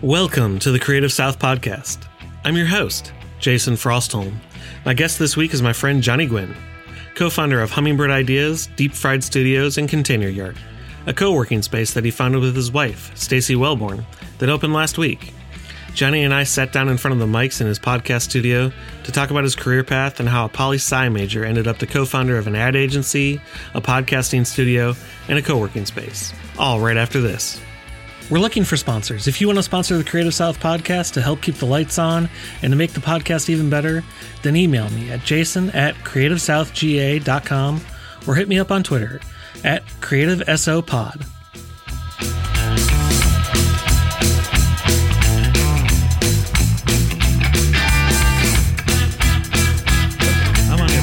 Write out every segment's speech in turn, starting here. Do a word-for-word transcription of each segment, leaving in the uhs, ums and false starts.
Welcome to the Creative South Podcast. I'm your host, Jason Frostholm. My guest this week is my friend Johnny Gwynn, co-founder of Hummingbird Ideas, Deep Fried Studios, and Container Yard, a co-working space that he founded with his wife, Stacy Wellborn, that opened last week. Johnny and I sat down in front of the mics in his podcast studio to talk about his career path and how a poli-sci major ended up the co-founder of an ad agency, a podcasting studio, and a co-working space, all right after this. We're looking for sponsors. If you want to sponsor the Creative South Podcast to help keep the lights on and to make the podcast even better, then email me at jason at creative south g a dot com or hit me up on Twitter at creativesopod. I'm on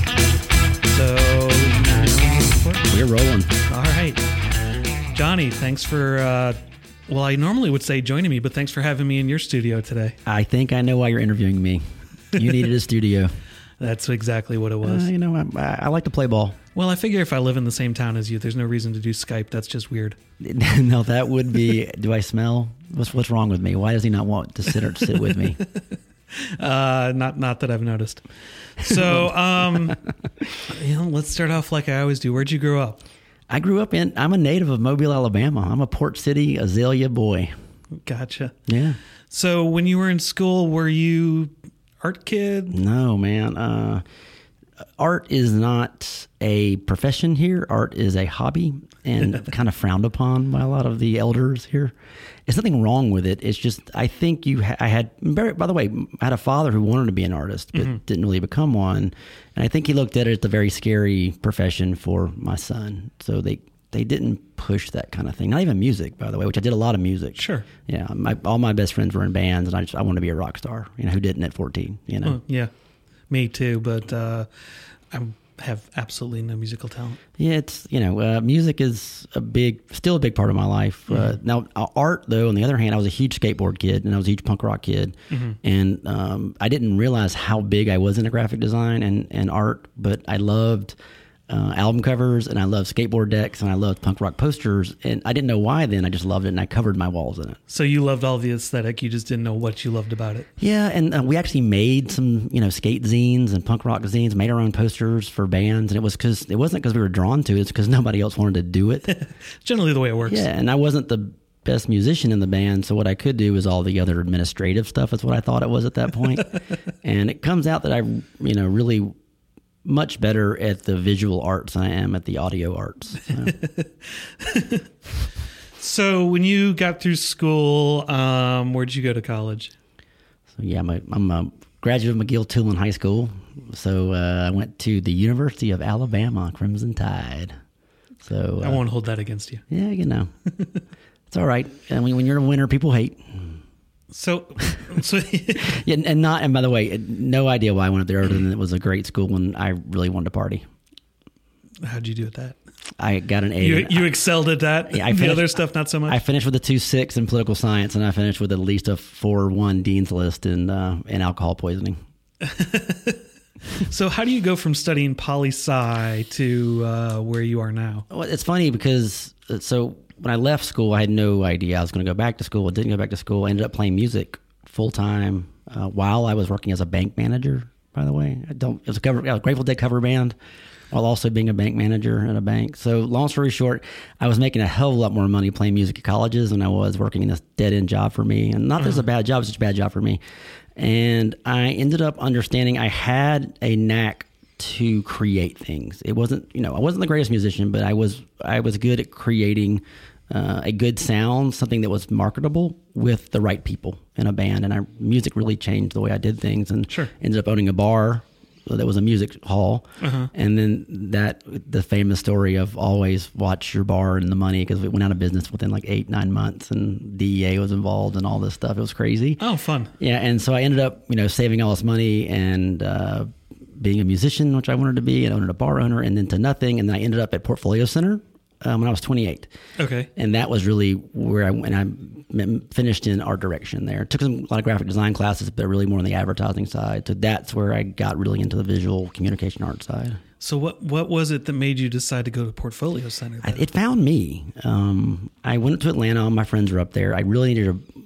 it. So, we're rolling. All right. Johnny, thanks for... Uh, Well, I normally would say joining me, but thanks for having me in your studio today. I think I know why you're interviewing me. You needed a studio. That's exactly what it was. Uh, you know, I, I like to play ball. Well, I figure if I live in the same town as you, there's no reason to do Skype. That's just weird. No, that would be, do I smell? What's what's wrong with me? Why does he not want to sit or sit with me? Uh, not not that I've noticed. So, um, you know, let's start off like I always do. Where'd you grow up? I grew up in, I'm a native of Mobile, Alabama. I'm a Port City Azalea boy. Gotcha. Yeah. So when you were in school, were you art kid? No, man. Uh, art is not a profession here. Art is a hobby and kind of frowned upon by a lot of the elders here. There's nothing wrong with it. It's just, I think you, ha- I had, by the way, I had a father who wanted to be an artist, but mm-hmm. didn't really become one. And I think he looked at it as a very scary profession for my son. So they, they didn't push that kind of thing. Not even music, by the way, which I did a lot of music. Sure. Yeah. My, all my best friends were in bands, and I just, I wanted to be a rock star, you know, who didn't at fourteen, you know? Oh, yeah, me too. But, uh, I'm, have absolutely no musical talent. Yeah, it's, you know, uh, music is a big, still a big part of my life. Mm-hmm. Uh, now, uh, art, though, on the other hand, I was a huge skateboard kid and I was a huge punk rock kid. Mm-hmm. And um, I didn't realize how big I was into graphic design and, and art, but I loved uh, album covers and I loved skateboard decks and I loved punk rock posters. And I didn't know why then. I just loved it and I covered my walls in it. So you loved all the aesthetic. You just didn't know what you loved about it. Yeah. And uh, we actually made some, you know, skate zines and punk rock zines, made our own posters for bands. And it was because it wasn't because we were drawn to it. It's because nobody else wanted to do it. Generally the way it works. Yeah. And I wasn't the best musician in the band. So what I could do was all the other administrative stuff. That's what I thought it was at that point. And it comes out that I, you know, really much better at the visual arts than I am at the audio arts. So, so when you got through school, um, where'd you go to college? So yeah, I'm a, I'm a graduate of McGill-Tulane High School. So uh, I went to the University of Alabama, Crimson Tide. So uh, I won't hold that against you. Yeah, you know. It's all right. I mean, when you're a winner, people hate. So, so yeah, and not, and by the way, no idea why I went up there other than it was a great school and I really wanted to party. How'd you do at that? I got an A. You, you excelled at that? Yeah, I finished, the other stuff, not so much? I finished with a two six in political science and I finished with at least a four one Dean's List in, uh, in alcohol poisoning. So how do you go from studying poli-sci to uh, where you are now? Well, it's funny because, so when I left school, I had no idea I was going to go back to school. I didn't go back to school. I ended up playing music full time uh, while I was working as a bank manager, by the way. I don't, it was a, cover, a Grateful Dead cover band while also being a bank manager at a bank. So long story short, I was making a hell of a lot more money playing music at colleges than I was working in this dead-end job for me. And not that it's a bad job, it's just a bad job for me. And I ended up understanding I had a knack to create things. It wasn't, you know, I wasn't the greatest musician, but I was I was good at creating uh, a good sound, something that was marketable with the right people in a band. And our music really changed the way I did things. And sure. Ended up owning a bar that was a music hall. Uh-huh. And then that the famous story of always watch your bar and the money, because we went out of business within like eight, nine months and D E A was involved and all this stuff. It was crazy. Oh, fun. Yeah. And so I ended up, you know, saving all this money and uh, being a musician, which I wanted to be, and owning a bar owner, and then to nothing. And then I ended up at Portfolio Center um, when I was twenty-eight. Okay. And that was really where I went. I finished in art direction there. Took some, a lot of graphic design classes, but really more on the advertising side. So that's where I got really into the visual communication art side. So what what was it that made you decide to go to Portfolio Center then? I, it found me. Um, I went to Atlanta. All my friends were up there. I really needed a,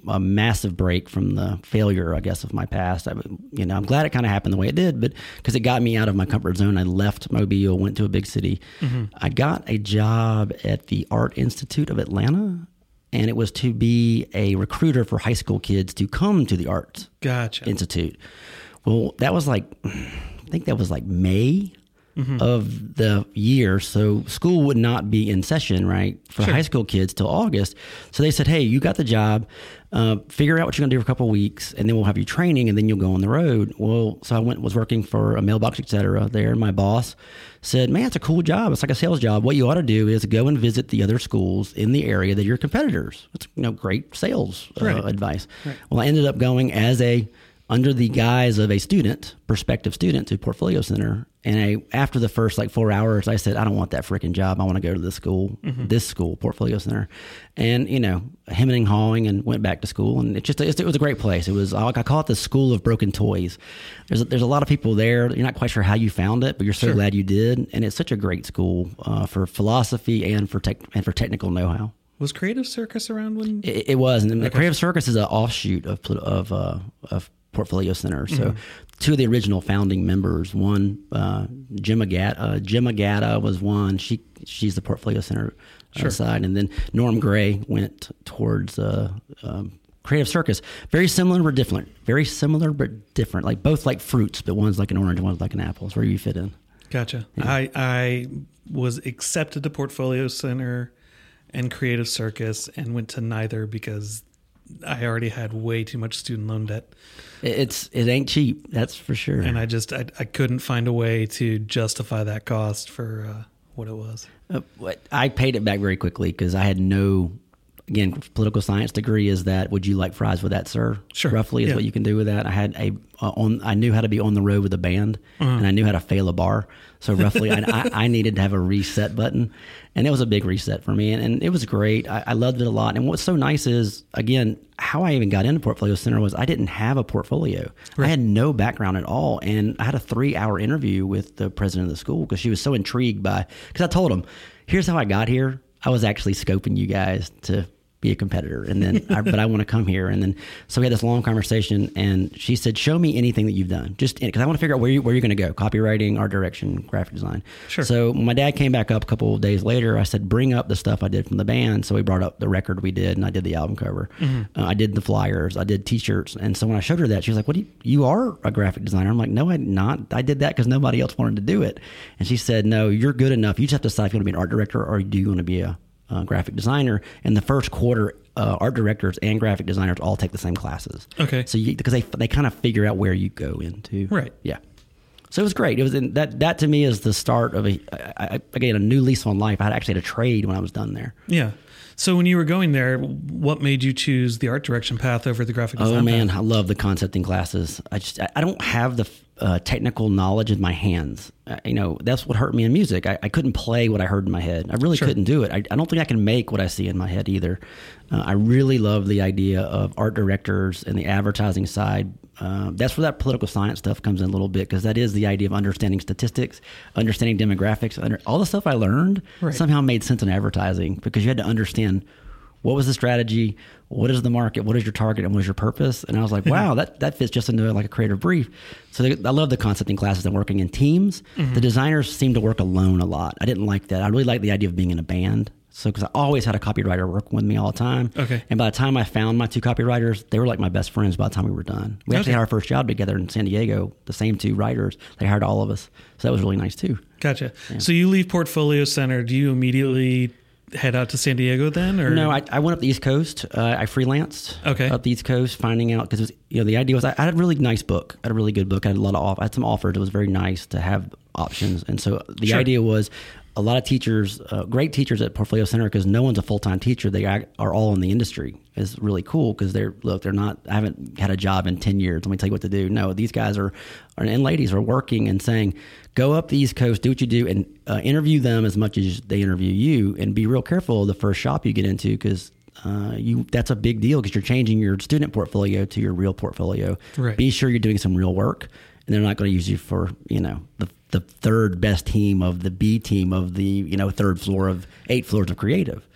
a massive break from the failure, I guess, of my past. I, you know, I'm glad it kind of happened the way it did, but because it got me out of my comfort zone. I left Mobile, went to a big city. Mm-hmm. I got a job at the Art Institute of Atlanta, and it was to be a recruiter for high school kids to come to the Art gotcha. Institute. Well, that was like, I think that was like May mm-hmm. of the year. So school would not be in session, right, for sure. high school kids till August. So they said, hey, you got the job. Uh, figure out what you're going to do for a couple of weeks, and then we'll have you training, and then you'll go on the road. Well, so I went, was working for a mailbox, et cetera, there, and my boss said, man, it's a cool job. It's like a sales job. What you ought to do is go and visit the other schools in the area that are your competitors. It's, you know, great sales uh, right. advice. Right. Well, I ended up going as a, under the guise of a student, prospective student, to Portfolio Center. And I, after the first like four hours, I said, I don't want that freaking job. I want to go to this school, mm-hmm. this school, Portfolio Center. And, you know, hemming and hawing, and went back to school. And it just, it was a great place. It was, I call it the school of broken toys. There's a, there's a lot of people there. You're not quite sure how you found it, but you're so sure. glad you did. And it's such a great school uh, for philosophy and for tech, and for technical know-how. Was Creative Circus around when? It, it was. And okay. Creative Circus is an offshoot of, of, uh, of Portfolio Center. So mm-hmm. two of the original founding members, one, uh, Jim Agata, uh, Jim Agata was one. She, she's the Portfolio Center uh, sure. side. And then Norm Gray went towards uh, um, Creative Circus. Very similar but different. Very similar but different. Like both like fruits, but one's like an orange, one's like an apple. It's where you fit in. Gotcha. Yeah. I, I was accepted to Portfolio Center and Creative Circus and went to neither because I already had way too much student loan debt. It's it ain't cheap, that's for sure. And I just I, I couldn't find a way to justify that cost for uh, what it was. Uh, I paid it back very quickly because I had no. Again, political science degree is that. Would you like fries with that, sir? Sure. Roughly is yeah. what you can do with that. I had a uh, on. I knew how to be on the road with a band, uh-huh. and I knew how to fail a bar. So roughly, I, I, I needed to have a reset button, and it was a big reset for me, and, and it was great. I, I loved it a lot. And what's so nice is, again, how I even got into Portfolio Center was I didn't have a portfolio. Right. I had no background at all, and I had a three-hour interview with the president of the school because she was so intrigued by. Because I told him, here's how I got here. I was actually scoping you guys to be a competitor, and then I, but I want to come here. And then so we had this long conversation, and she said, show me anything that you've done, just because I want to figure out where, you, where you're going to go. Copywriting, art direction, graphic design. Sure. So when my dad came back up a couple of days later, I said, bring up the stuff I did from the band. So we brought up the record we did, and I did the album cover. Mm-hmm. Uh, I did the flyers, I did t-shirts. And so when I showed her that, she was like, what do you, you are a graphic designer? I'm like, no, I'm not. I did that because nobody else wanted to do it. And she said, no, you're good enough. You just have to decide if you want to be an art director or do you want to be a Uh, graphic designer. And the first quarter, uh, art directors and graphic designers all take the same classes. Okay. So you, because they they kind of figure out where you go into. Right. Yeah. So it was great. It was in, that that to me is the start of a I, I, again a new lease on life. I had actually had a trade when I was done there. Yeah. So when you were going there, what made you choose the art direction path over the graphic design? Oh man, path? I love the concepting classes. I just I don't have the uh, technical knowledge in my hands. Uh, you know, that's what hurt me in music. I, I couldn't play what I heard in my head. I really sure. couldn't do it. I, I don't think I can make what I see in my head either. Uh, I really love the idea of art directors and the advertising side. Uh, that's where that political science stuff comes in a little bit, because that is the idea of understanding statistics, understanding demographics. Under, all the stuff I learned right. somehow made sense in advertising, because you had to understand what was the strategy, what is the market, what is your target, and what is your purpose. And I was like, wow, that, that fits just into like a creative brief. So they, I love the concepting classes and working in teams. Mm-hmm. The designers seem to work alone a lot. I didn't like that. I really liked the idea of being in a band. So, because I always had a copywriter working with me all the time. Okay. And by the time I found my two copywriters, they were like my best friends by the time we were done. We actually okay. had our first job together in San Diego, the same two writers. They hired all of us. So that was really nice too. Gotcha. Yeah. So you leave Portfolio Center. Do you immediately head out to San Diego then? Or no, I, I went up the East Coast. Uh, I freelanced okay. up the East Coast, finding out, because you know the idea was I, I had a really nice book. I had a really good book. I had a lot of off. I had some offers. It was very nice to have options. And so the sure. idea was a lot of teachers, uh, great teachers at Portfolio Center, because no one's a full-time teacher. They are all in the industry. It's really cool because they're, look, they're not, I haven't had a job in ten years. Let me tell you what to do. No, these guys are, are and ladies are working and saying, go up the East Coast, do what you do, and uh, interview them as much as they interview you, and be real careful of the first shop you get into, because uh, you that's a big deal, because you're changing your student portfolio to your real portfolio. Right. Be sure you're doing some real work, and they're not going to use you for, you know, the the third best team of the B team of the, you know, third floor of eight floors of creative.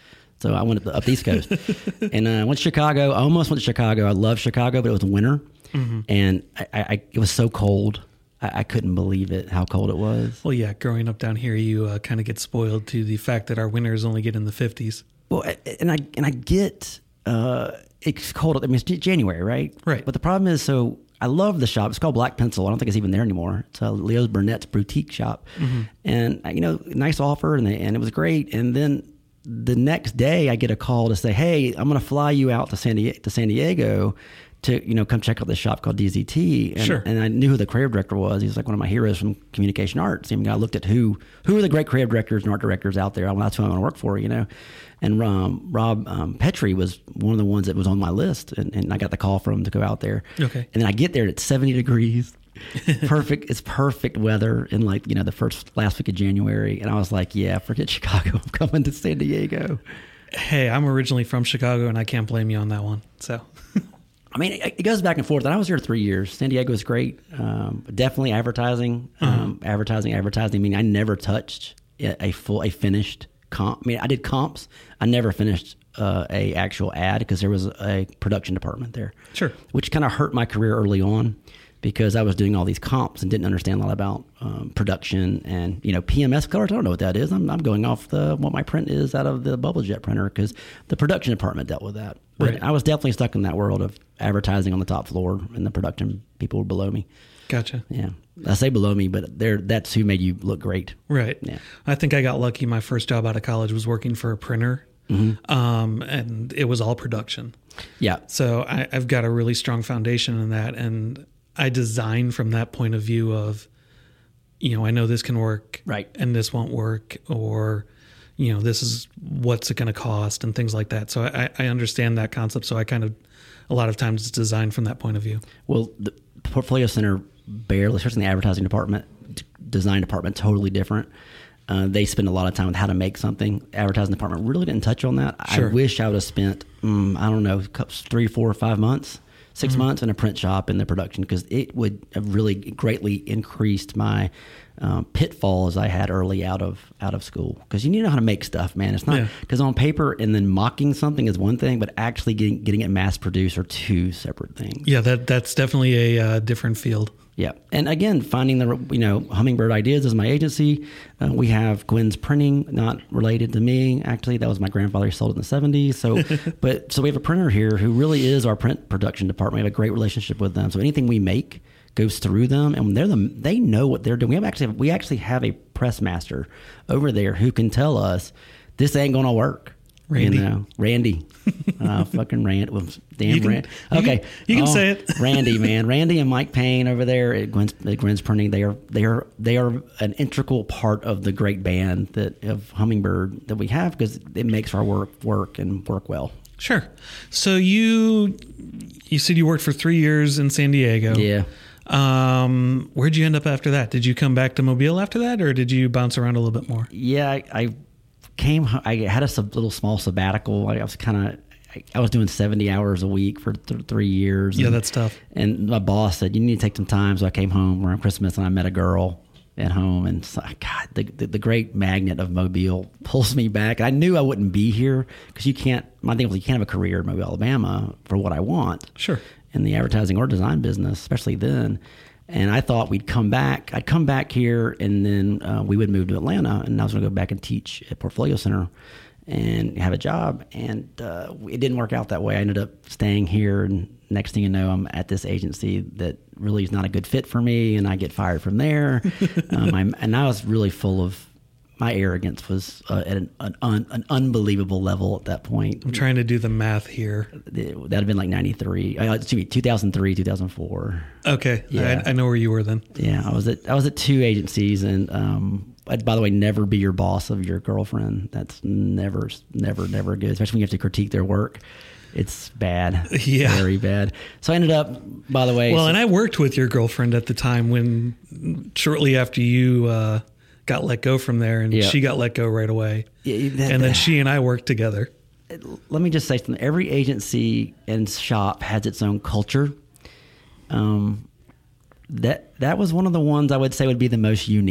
So I went up the, up the East Coast. And I uh, went to Chicago. I almost went to Chicago. I love Chicago, but it was winter. Mm-hmm. And I, I, it was so cold. I, I couldn't believe it, how cold it was. Well, yeah, growing up down here, you uh, kind of get spoiled to the fact that our winters only get in the fifties. Well, and I and I get uh, it's cold. I mean, it's January, right? Right. But the problem is, so I love the shop. It's called Black Pencil. I don't think it's even there anymore. It's uh, Leo's Burnett's boutique shop. Mm-hmm. And, you know, nice offer, and, they, and it was great. And then the next day, I get a call to say, hey, I'm going to fly you out to San Diego, to San Diego to, you know, come check out this shop called D Z T. And, sure. and I knew who the creative director was. He was like one of my heroes from communication arts. I mean, I looked at who who are the great creative directors and art directors out there. Well, that's who I want to work for, you know. And um, Rob um, Petrie was one of the ones that was on my list, and, and I got the call from him to go out there. Okay. And then I get there, and it's seventy degrees. Perfect. It's perfect weather in, like, you know, the first last week of January. And I was like, yeah, forget Chicago. I'm coming to San Diego. Hey, I'm originally from Chicago, and I can't blame you on that one. So, I mean, it, it goes back and forth. And I was here three years. San Diego was great. Um, definitely advertising, um, uh-huh. advertising, advertising. I mean, I never touched a full, a finished comp. I mean, I did comps. I never finished uh, a actual ad because there was a production department there. Sure. Which kind of hurt my career early on, because I was doing all these comps and didn't understand a lot about um, production and, you know, P M S colors. I don't know what that is. I'm, I'm going off the what my print is out of the Bubble Jet printer, because the production department dealt with that. But right. I was definitely stuck in that world of advertising on the top floor, and the production people were below me. Gotcha. Yeah. I say below me, but they're, that's who made you look great. Right. Yeah. I think I got lucky. My first job out of college was working for a printer, mm-hmm. um, and it was all production. Yeah. So I, I've got a really strong foundation in that, and I design from that point of view of, you know, I know this can work, right, and this won't work, or, you know, this is what's it going to cost and things like that. So I, I understand that concept. So I kind of, a lot of times it's designed from that point of view. Well, the Portfolio Center barely, especially in the advertising department, d- design department, totally different. Uh, they spend a lot of time with how to make something. Advertising department really didn't touch on that. Sure. I wish I would have spent, um, I don't know, three, four, five months. Six mm-hmm. months in a print shop in the production, because it would have really greatly increased my um, pitfalls I had early out of out of school. Because you need to know how to make stuff, man. It's not because yeah. on paper and then mocking something is one thing, but actually getting getting it mass produced are two separate things. Yeah, that that's definitely a uh, different field. Yeah, and again, finding the you know Hummingbird Ideas is my agency. Uh, we have Gwen's Printing, not related to me. Actually, that was my grandfather. He sold it in the seventies. So, but so we have a printer here who really is our print production department. We have a great relationship with them. So anything we make goes through them, and they're the they know what they're doing. We have actually we actually have a press master over there who can tell us this ain't gonna work. Randy. You know, Randy. uh, fucking Rand. Well, damn can, Rand. You Okay. Can, you can oh, say it. Randy, man. Randy and Mike Payne over there at Gwen's, at Gwen's Printing, they are they are they are an integral part of the great band that of Hummingbird that we have, because it makes our work work and work well. Sure. So you you said you worked for three years in San Diego. Yeah. Um, where'd you end up after that? Did you come back to Mobile after that, or did you bounce around a little bit more? Yeah, I, I came. I had a sub, little small sabbatical. I was kind of. I was doing seventy hours a week for th- three years. Yeah, and, that's tough. And my boss said, you need to take some time. So I came home around Christmas, and I met a girl at home. And so, God, the, the, the great magnet of Mobile pulls me back. I knew I wouldn't be here, because you can't, my thing was you can't have a career in Mobile, Alabama for what I want. Sure. In the advertising or design business, especially then. And I thought we'd come back. I'd come back here, and then uh, we would move to Atlanta, and I was going to go back and teach at Portfolio Center and have a job. And uh, it didn't work out that way. I ended up staying here, and next thing you know, I'm at this agency that really is not a good fit for me, and I get fired from there. um, I'm, and I was really full of, my arrogance was uh, at an, an, un, an unbelievable level at that point. I'm trying to do the math here. That'd have been like ninety-three. Uh, excuse me, two thousand three, two thousand four. Okay, yeah. I, I know where you were then. Yeah, I was at I was at two agencies, and um, I'd, by the way, never be your boss of your girlfriend. That's never, never, never good, especially when you have to critique their work. It's bad. Yeah. Very bad. So I ended up, by the way. Well, so, and I worked with your girlfriend at the time when, shortly after you uh, got let go from there, and yeah. she got let go right away. Yeah, that, and then she and I worked together. Let me just say something. Every agency and shop has its own culture. Um, that that was one of the ones I would say would be the most unique.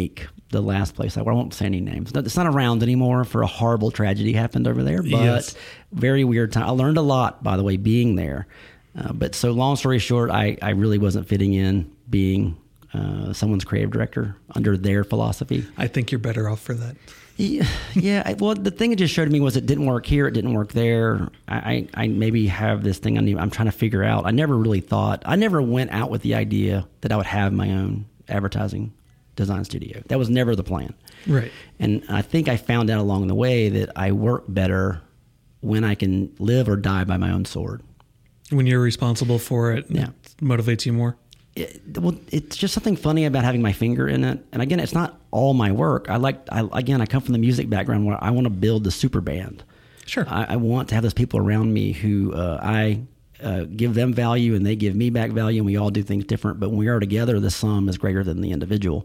the last place I, I won't say any names. It's not around anymore. For a horrible tragedy happened over there, but yes. very weird time. I learned a lot, by the way, being there. Uh, but so long story short, I, I really wasn't fitting in being uh, someone's creative director under their philosophy. I think you're better off for that. Yeah, yeah. I, well, the thing it just showed me was it didn't work here. It didn't work there. I, I, I maybe have this thing I need, I'm trying to figure out. I never really thought, I never went out with the idea that I would have my own advertising design studio. That was never the plan. Right. And I think I found out along the way that I work better when I can live or die by my own sword. When you're responsible for it, yeah. It motivates you more. It, well, it's just something funny about having my finger in it. And again, it's not all my work. I like, I, again, I come from the music background where I want to build the super band. Sure. I, I want to have those people around me who uh, I uh, give them value and they give me back value, and we all do things different. But when we are together, the sum is greater than the individual.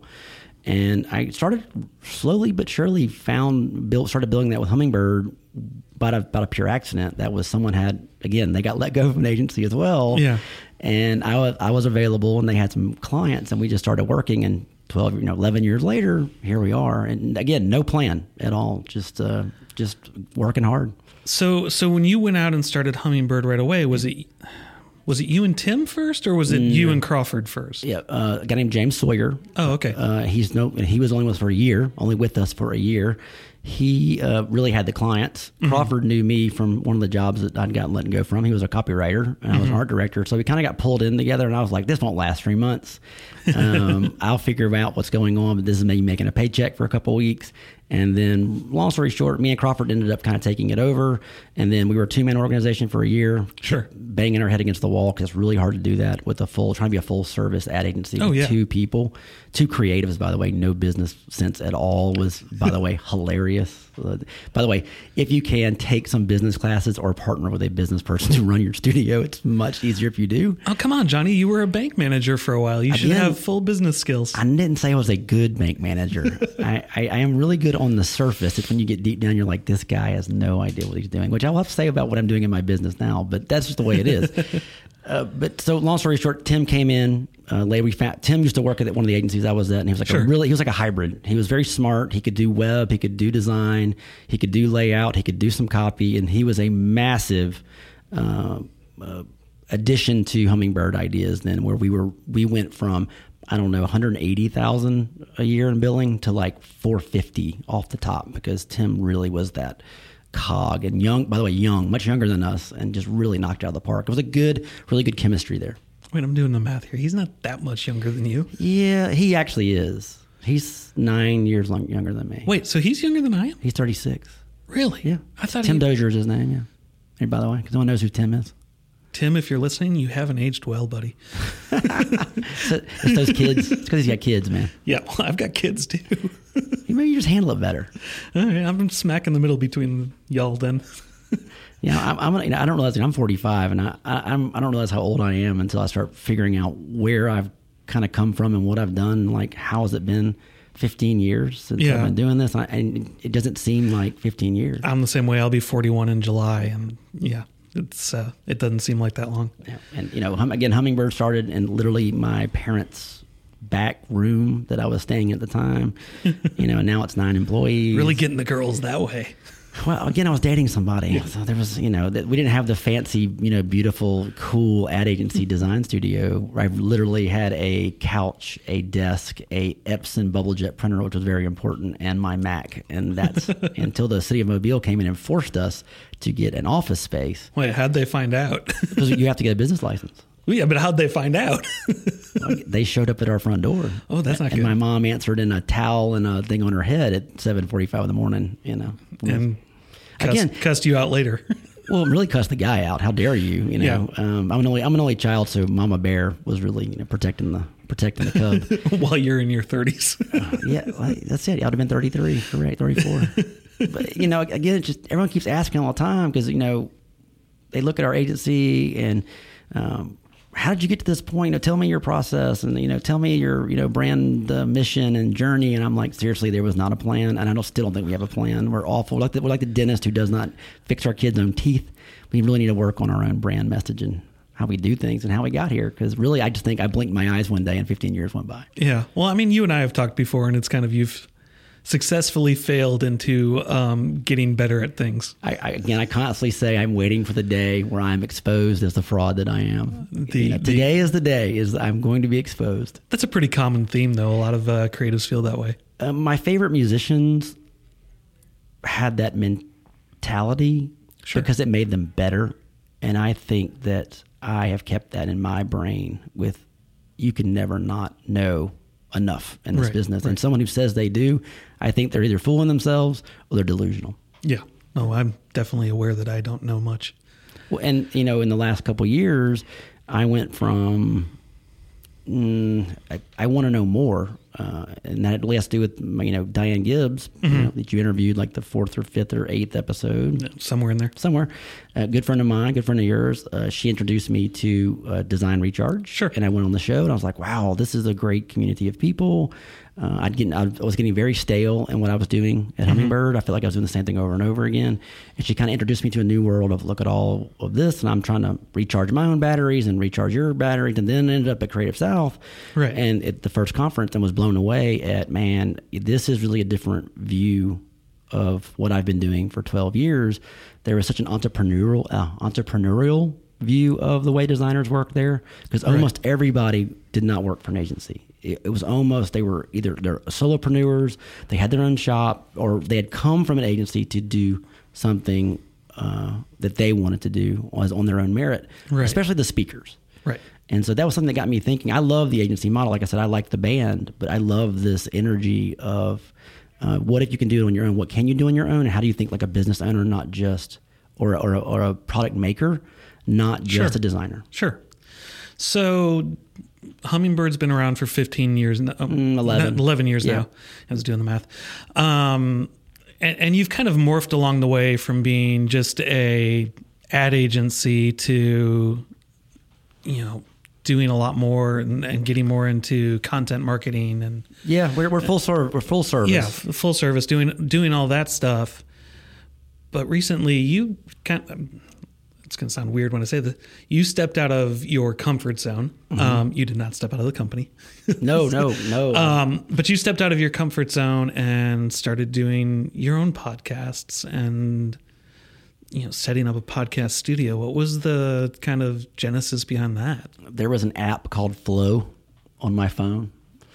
And I started slowly but surely found, built, started building that with Hummingbird by a, about a pure accident. That was someone had, again, they got let go from an agency as well. Yeah. And I was, I was available, and they had some clients, and we just started working. And twelve, you know, eleven years later, here we are. And again, no plan at all, just uh, just working hard. So, so when you went out and started Hummingbird right away, was it was it you and Tim first, or was it mm. you and Crawford first? Yeah, uh, a guy named James Sawyer. Oh, okay. Uh, he's no, he was only with us for a year, only with us for a year. He uh, really had the clients. Mm-hmm. Crawford knew me from one of the jobs that I'd gotten let go from. He was a copywriter, and I was mm-hmm. an art director. So we kind of got pulled in together, and I was like, this won't last three months. Um, I'll figure out what's going on, but this is me making a paycheck for a couple of weeks. And then, long story short, me and Crawford ended up kind of taking it over. And then we were a two-man organization for a year. Sure. Banging our head against the wall, because it's really hard to do that with a full, trying to be a full-service ad agency oh, with yeah. two people. Two creatives, by the way. No business sense at all. Was, by the way, hilarious. Uh, by the way, if you can, take some business classes or partner with a business person to run your studio. It's much easier if you do. Oh, come on, Johnny. You were a bank manager for a while. You should have full business skills. I didn't say I was a good bank manager. I, I, I am really good on the surface. It's when you get deep down, you're like, this guy has no idea what he's doing, which I'll have to say about what I'm doing in my business now, but that's just the way it is. uh, but so long story short, Tim came in. Uh, later we found, Tim used to work at one of the agencies I was at, and he was like sure. a really, he was like a hybrid. He was very smart. He could do web, he could do design, he could do layout, he could do some copy, and he was a massive uh, uh, addition to Hummingbird Ideas then, where we were, we went from, I don't know, one hundred eighty thousand a year in billing to like four hundred fifty off the top, because Tim really was that cog, and young, by the way, young, much younger than us, and just really knocked it out of the park. It was a good, really good chemistry there. Wait, I'm doing the math here. He's not that much younger than you. Yeah, he actually is. He's nine years long, younger than me. Wait, so he's younger than I am? He's thirty-six. Really? Yeah. I thought Tim he... Dozier is his name, yeah. Hey, by the way, because no one knows who Tim is. Tim, if you're listening, you haven't aged well, buddy. so, it's those kids. It's because he's got kids, man. Yeah, well, I've got kids too. Maybe you just handle it better. Right, I'm smack in the middle between y'all then. Yeah, I'm, I'm. You know, I don't realize. I'm forty-five, and I, I, I'm. I don't realize how old I am until I start figuring out where I've kind of come from and what I've done. Like, how has it been fifteen years since yeah. I've been doing this? And, I, and it doesn't seem like fifteen years. I'm the same way. I'll be forty-one in July, and yeah, it's uh, it doesn't seem like that long. Yeah. And you know, hum, again, Hummingbird started in literally my parents' back room that I was staying at the time. You know, and now it's nine employees. Really getting the girls that way. Well, again, I was dating somebody, yeah. so there was, you know, that we didn't have the fancy, you know, beautiful, cool ad agency design studio where I literally had a couch, a desk, a Epson bubble jet printer, which was very important, and my Mac. And that's until the city of Mobile came in and forced us to get an office space. Wait, how'd they find out? Because you have to get a business license. Well, yeah, but how'd they find out? They showed up at our front door. Oh, that's not and good. And my mom answered in a towel and a thing on her head at seven forty-five in the morning, you know. And cussed, again, cussed you out later. Well, really cussed the guy out. How dare you? You know, yeah. um, I'm an only I'm an only child, so Mama Bear was really, you know, protecting the protecting the cub while you're in your thirties. uh, yeah, well, that's it. I'd have been thirty-three, correct, thirty-four. But you know, again, it's just everyone keeps asking all the time because you know they look at our agency and. Um, How did you get to this point? You know, tell me your process, and you know, tell me your you know brand uh, mission and journey. And I'm like, seriously, there was not a plan, and I don't still don't think we have a plan. We're awful. We're like the, we're like the dentist who does not fix our kids' own teeth. We really need to work on our own brand message and how we do things and how we got here. Because really, I just think I blinked my eyes one day and fifteen years went by. Yeah. Well, I mean, you and I have talked before, and it's kind of you've successfully failed into um, getting better at things. I, I, again, I constantly say I'm waiting for the day where I'm exposed as the fraud that I am. The, you know, the, today is the day is I'm going to be exposed. That's a pretty common theme, though. A lot of uh, creatives feel that way. Uh, my favorite musicians had that mentality Sure. because it made them better. And I think that I have kept that in my brain with you can never not know enough in this right, business. Right. And someone who says they do, I think they're either fooling themselves or they're delusional. Yeah. No, I'm definitely aware that I don't know much. Well, and, you know, in the last couple of years, I went from, mm, I, I want to know more. Uh, and that has to do with, you know, Diane Gibbs, mm-hmm. you know, that you interviewed like the fourth or fifth or eighth episode. Somewhere in there. Somewhere. A good friend of mine, good friend of yours, uh, she introduced me to uh, Design Recharge. Sure. And I went on the show and I was like, wow, this is a great community of people. Uh, I'd get, I was getting very stale in what I was doing at Hummingbird. Mm-hmm. I felt like I was doing the same thing over and over again. And she kind of introduced me to a new world of look at all of this. And I'm trying to recharge my own batteries and recharge your batteries. And then ended up at Creative South. Right. And at the first conference and was blown away at, man, this is really a different view of what I've been doing for twelve years. There was such an entrepreneurial, uh, entrepreneurial view of the way designers work there, because Right. almost everybody did not work for an agency. It, it was almost, they were either they're solopreneurs, they had their own shop, or they had come from an agency to do something uh, that they wanted to do was on their own merit, Right. especially the speakers. Right. And so that was something that got me thinking. I love the agency model. Like I said, I like the band, but I love this energy of uh, what if you can do it on your own? What can you do on your own? And how do you think like a business owner, not just, or, or, a, or a product maker, not just Sure. a designer? Sure. So Hummingbird's been around for fifteen years. Um, Mm, eleven. eleven years Yeah. now. I was doing the math. Um, and, and you've kind of morphed along the way from being just a ad agency to, you know, doing a lot more and, and getting more into content marketing and Yeah, we're we're full service. We're full service. yeah, f- full service, doing doing all that stuff. But recently, you kind of, it's going to sound weird when I say this. You stepped out of your comfort zone. Mm-hmm. Um, you did not step out of the company. No, no, no. Um, but you stepped out of your comfort zone and started doing your own podcasts and, you know, setting up a podcast studio. What was the kind of genesis behind that? There was an app called Flow on my phone.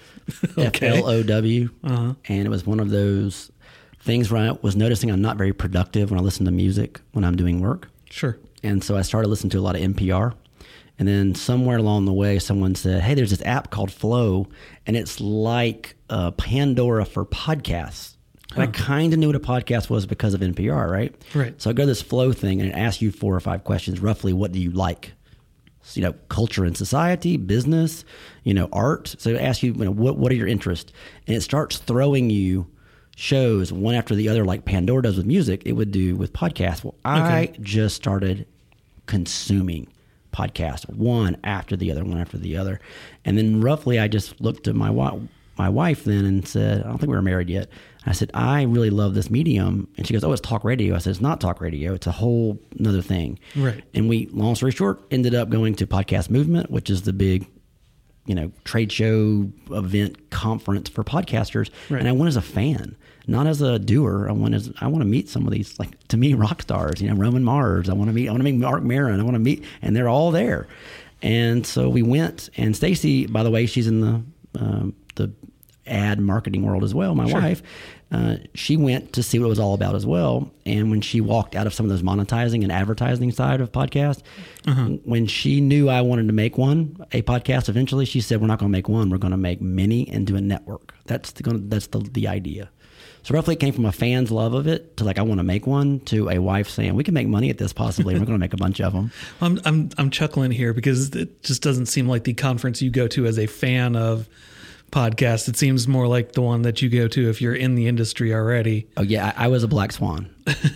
Okay. F L O W. Uh-huh. And it was one of those things where I was noticing I'm not very productive when I listen to music when I'm doing work. Sure. And so I started listening to a lot of N P R. And then somewhere along the way, someone said, hey, there's this app called Flow, and it's like uh, Pandora for podcasts. And Huh. I kind of knew what a podcast was because of N P R, right? Right. So I go to this Flow thing, and it asks you four or five questions. Roughly, what do you like? So, you know, culture and society, business, you know, art. So it asks you, you know, what, what are your interests? And it starts throwing you shows one after the other, like Pandora does with music, it would do with podcasts. Well, I Okay. just started consuming podcasts, one after the other, one after the other. And then roughly I just looked at my wife, my wife then and said, I don't think we were married yet. I said, I really love this medium. And she goes, oh, it's talk radio. I said, it's not talk radio. It's a whole nother thing. Right. And we, long story short, ended up going to Podcast Movement, which is the big, you know, trade show event conference for podcasters. Right. And I went as a fan, not as a doer. I went as, I want to meet some of these, like, to me, rock stars, you know, Roman Mars. I want to meet, I want to meet Mark Maron. I want to meet, and they're all there. And so we went, and Stacy, by the way, she's in the, um, the ad marketing world as well. My Sure. wife, uh, she went to see what it was all about as well. And when she walked out of some of those monetizing and advertising side of podcast, Uh-huh. when she knew I wanted to make one, a podcast eventually, she said, we're not going to make one. We're going to make many and do a network. That's the, that's the, the idea. So roughly it came from a fan's love of it to like, I want to make one, to a wife saying, we can make money at this possibly. We're going to make a bunch of them. I'm I'm I'm chuckling here because it just doesn't seem like the conference you go to as a fan of podcasts. It seems more like the one that you go to if you're in the industry already. Oh yeah, I, I was a black swan,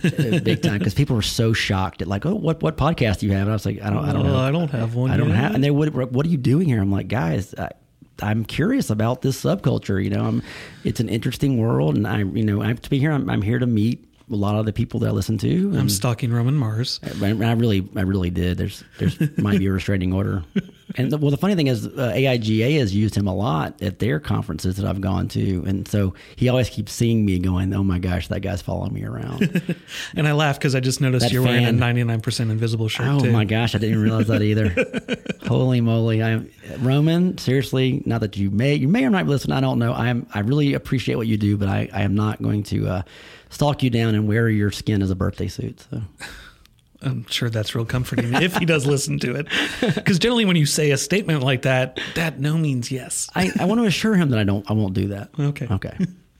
big time, because people were so shocked at like, oh, what what podcast do you have? And I was like, I don't, I don't Well, know, I don't have one. I don't yet. have. And they would, what are you doing here? I'm like, guys, I, I'm curious about this subculture. You know, I'm, it's an interesting world, and I, you know, I have to be here. I'm, I'm here to meet a lot of the people that I listen to. I'm And stalking Roman Mars. I, I really, I really did. There's, there's might be a restraining order And the, well, the funny thing is, uh, A I G A has used him a lot at their conferences that I've gone to, and so he always keeps seeing me going, "Oh my gosh, that guy's following me around." And I laugh because I just noticed That you're wearing a fan. ninety-nine percent Invisible shirt. Oh too. my gosh, I didn't realize that either. Holy moly! I'm Roman. Seriously, not that you may you may or not listen. I don't know. I'm I really appreciate what you do, but I, I am not going to uh, stalk you down and wear your skin as a birthday suit. So. I'm sure that's real comforting if he does listen to it. Because generally, when you say a statement like that, that no means yes. I, I want to assure him that I don't I won't do that. Okay. Okay.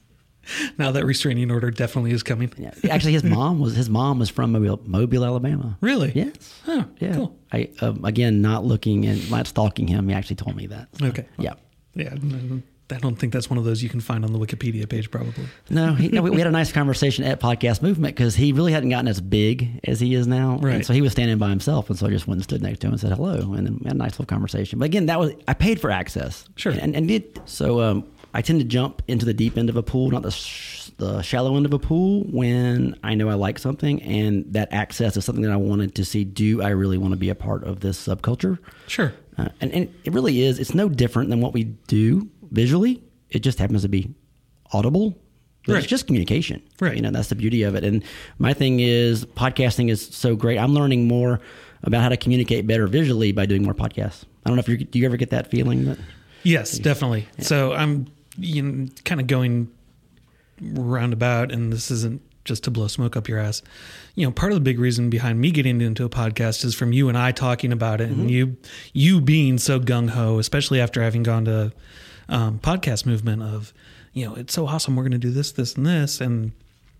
Now that restraining order definitely is coming. Yeah. Actually, his mom was his mom was from Mobile, Mobile Alabama. Really? Yes. Huh, Yeah. cool. I um, again not looking and not stalking him. He actually told me that. So, Okay. Yeah. Yeah. I don't think that's one of those you can find on the Wikipedia page, probably. No, he, no, we we had a nice conversation at Podcast Movement because he really hadn't gotten as big as he is now. Right. And so he was standing by himself. And so I just went and stood next to him and said hello. And then we had a nice little conversation. But again, that was, I paid for access. Sure. And, and did, so um, I tend to jump into the deep end of a pool, not the, sh- the shallow end of a pool when I know I like something. And that access is something that I wanted to see. Do I really want to be a part of this subculture? Sure. Uh, and, and it really is. It's no different than what we do visually. It just happens to be audible, but Right. it's just communication. Right. You know, that's the beauty of it. And my thing is podcasting is so great. I'm learning more about how to communicate better visually by doing more podcasts. I don't know if you do you ever get that feeling that Yes, definitely. Yeah. So I'm you know, kind of going roundabout, and this isn't just to blow smoke up your ass. You know, part of the big reason behind me getting into a podcast is from you and I talking about it, mm-hmm. and you you being so gung-ho, especially after having gone to um, Podcast Movement of, you know, it's so awesome, we're going to do this, this, and this. And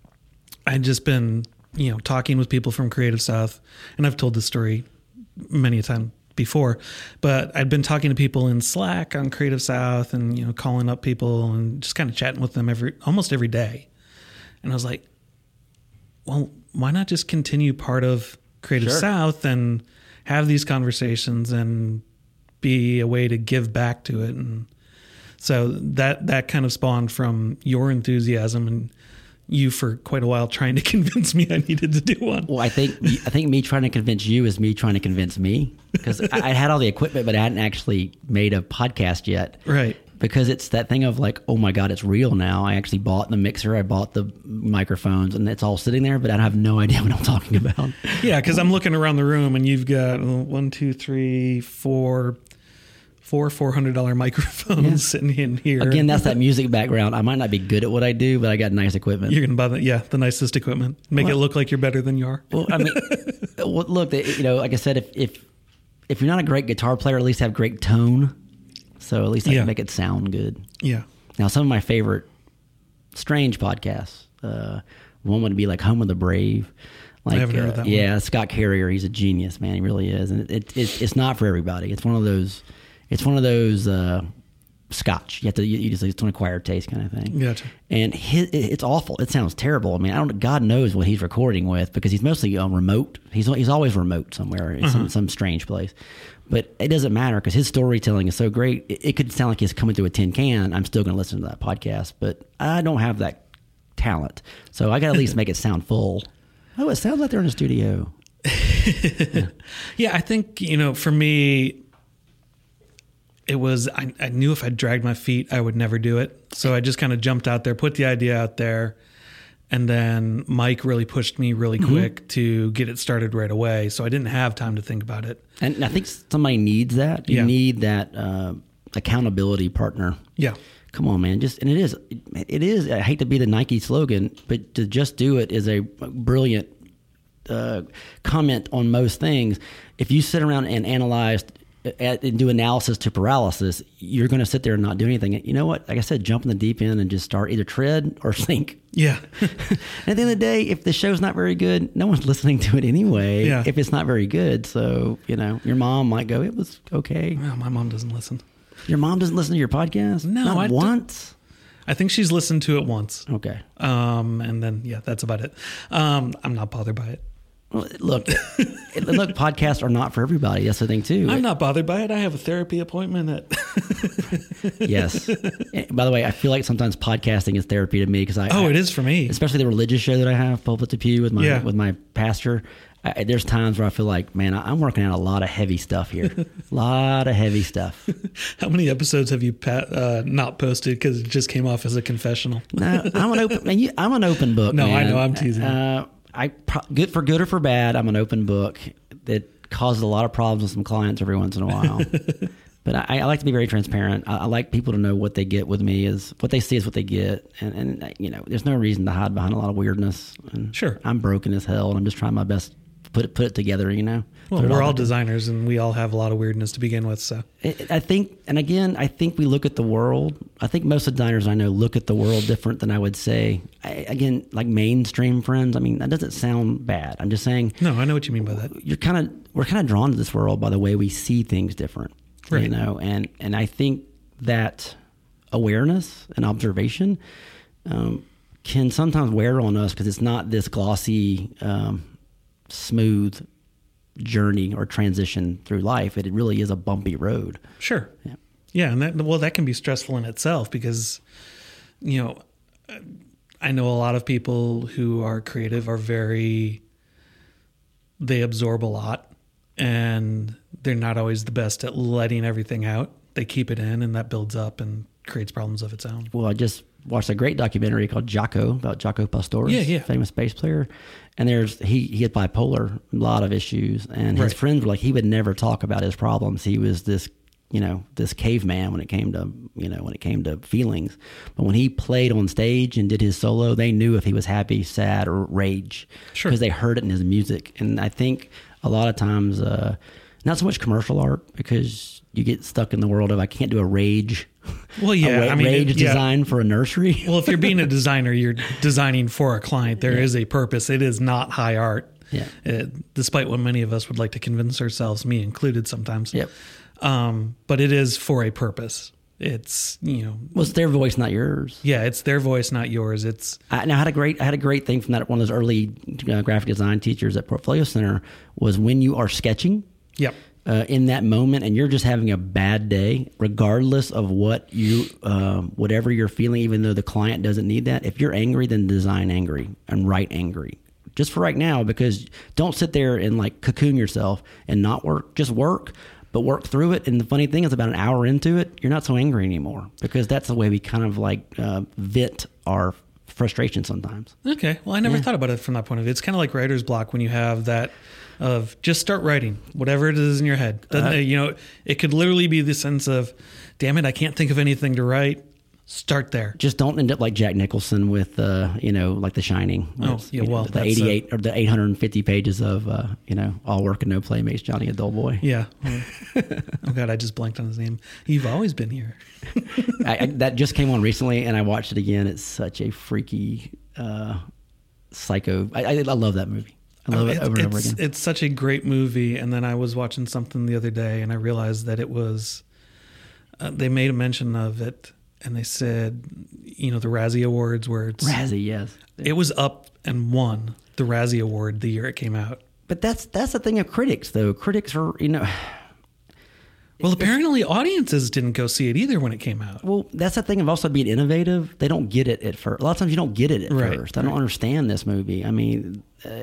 I'd just been, you know, talking with people from Creative South, and I've told this story many a time before, but I'd been talking to people in Slack on Creative South and, you know, calling up people and just kind of chatting with them every, almost every day. And I was like, well, why not just continue part of Creative Sure. South and have these conversations and be a way to give back to it? And so that, that kind of spawned from your enthusiasm and you for quite a while trying to convince me I needed to do one. Well, I think I think me trying to convince you is me trying to convince me, because I, I had all the equipment, but I hadn't actually made a podcast yet. Right. Because it's that thing of like, oh my God, it's real now. I actually bought the mixer, I bought the microphones, and it's all sitting there, but I have no idea what I'm talking about. Yeah, because I'm looking around the room and you've got one, two, three, four, four four hundred dollar microphones yeah. sitting in here. Again, that's that music background. I might not be good at what I do, but I got nice equipment. You're gonna buy the yeah the nicest equipment. Make well, it look like you're better than you are. Well, I mean, well, look, you know, like I said, if if if you're not a great guitar player, at least have great tone. So at least I yeah. can make it sound good. Yeah. Now, some of my favorite strange podcasts, uh, one would be like Home of the Brave. Like, I haven't heard uh, of that yeah, one. Scott Carrier, he's a genius, man. He really is. And it, it, it's not for everybody. It's one of those, it's one of those uh, scotch. You have to, you, you just, it's an acquired taste kind of thing. Gotcha. And his, it's awful. It sounds terrible. I mean, I don't, God knows what he's recording with, because he's mostly uh, remote. He's he's always remote somewhere in uh-huh. some, some strange place. But it doesn't matter, because his storytelling is so great. It, it could sound like he's coming through a tin can. I'm still going to listen to that podcast, but I don't have that talent. So I got to at least make it sound full. Oh, it sounds like they're in a studio. yeah. yeah, I think, you know, for me, it was, I, I knew if I dragged my feet, I would never do it. So I just kind of jumped out there, put the idea out there. And then Mike really pushed me really quick mm-hmm. to get it started right away. So I didn't have time to think about it. And I think somebody needs that. You yeah. need that uh, accountability partner. Yeah. Come on, man. Just and it is, it is. I hate to be the Nike slogan, but to just do it is a brilliant uh, comment on most things. If you sit around and analyze and do analysis to paralysis, you're going to sit there and not do anything. You know what? Like I said, jump in the deep end and just start, either tread or sink. Yeah. At the end of the day, if the show's not very good, no one's listening to it anyway. Yeah. If it's not very good, so you know, your mom might go, "It was okay." Well, my mom doesn't listen. Your mom doesn't listen to your podcast? No, not I once. I think she's listened to it once. Okay. Um, and then yeah, that's about it. Um, I'm not bothered by it. Well, look, look, podcasts are not for everybody. That's the thing too. I'm not bothered by it. I have a therapy appointment at. Yes. By the way, I feel like sometimes podcasting is therapy to me, because I. Oh, I, it is for me. Especially the religious show that I have, Pulpit to Pew, with my yeah. with my pastor. I, there's times where I feel like, man, I, I'm working out a lot of heavy stuff here. A lot of heavy stuff. How many episodes have you pa- uh, not posted because it just came off as a confessional? No, I'm an open. Man, you, I'm an open book. No, man. I know. I'm teasing. Uh, I pro- good for good or for bad. I'm an open book that causes a lot of problems with some clients every once in a while. But I, I like to be very transparent. I, I like people to know what they get with me is what they see is what they get, and, and you know, there's no reason to hide behind a lot of weirdness. And sure, I'm broken as hell, and I'm just trying my best to put it put it together. You know, well, we're all, all designers, and we all have a lot of weirdness to begin with. So it, I think, and again, I think we look at the world. I think most of the designers I know look at the world different than I would say. I, again, like mainstream friends. I mean, that doesn't sound bad. I'm just saying. No, I know what you mean by that. You're kind of we're kind of drawn to this world by the way we see things different. Right. You know, and, and I think that awareness and observation um, can sometimes wear on us because it's not this glossy, um, smooth journey or transition through life. It, it really is a bumpy road. Sure. Yeah. Yeah. And that, well, that can be stressful in itself because, you know, I know a lot of people who are creative are very, they absorb a lot. And they're not always the best at letting everything out. They keep it in, and that builds up and creates problems of its own. Well, I just watched a great documentary called Jaco about Jaco Pastorius, yeah, yeah. famous bass player. And there's he he had bipolar, a lot of issues, and his right. friends were like he would never talk about his problems. He was this you know this caveman when it came to you know when it came to feelings. But when he played on stage and did his solo, they knew if he was happy, sad, or rage sure. because they heard it in his music. And I think a lot of times, uh, not so much commercial art because you get stuck in the world of I can't do a rage. Well, yeah, a I mean, rage it, yeah. design for a nursery. Well, if you're being a designer, you're designing for a client. There yeah. is a purpose. It is not high art. Yeah. It, despite what many of us would like to convince ourselves, me included sometimes. Yep. Um, but it is for a purpose. It's, you know, well, it's their voice, not yours. Yeah, it's their voice, not yours. It's I, now I had a great I had a great thing from that one of those early uh, graphic design teachers at Portfolio Center was when you are sketching. Yep. Uh, in that moment, and you're just having a bad day, regardless of what you, uh, whatever you're feeling, even though the client doesn't need that. If you're angry, then design angry and write angry. Just for right now, because don't sit there and like cocoon yourself and not work. Just work. But work through it. And the funny thing is about an hour into it, you're not so angry anymore because that's the way we kind of like uh, vent our frustration sometimes. Okay. Well, I never yeah. thought about it from that point of view. It's kind of like writer's block when you have that of just start writing, whatever it is in your head. Doesn't, uh, you know, it could literally be the sense of, damn it, I can't think of anything to write. Start there. Just don't end up like Jack Nicholson with, uh, you know, like The Shining. Oh, yeah, well, know, the eighty-eight a, or the eight hundred fifty pages of, uh, you know, all work and no play makes Johnny a dull boy. Yeah. Well, oh God, I just blanked on his name. You've always been here. I, I, that just came on recently, and I watched it again. It's such a freaky, uh, psycho. I, I, I love that movie. I love oh, it, it over and over again. It's such a great movie. And then I was watching something the other day, and I realized that it was. Uh, they made a mention of it. And they said, you know, the Razzie Awards where it's... Razzie, yes. It was up and won the Razzie Award the year it came out. But that's that's the thing of critics, though. Critics are, you know... Well, apparently audiences didn't go see it either when it came out. Well, that's the thing of also being innovative. They don't get it at first. A lot of times you don't get it at right, first. I right. don't understand this movie. I mean... Uh,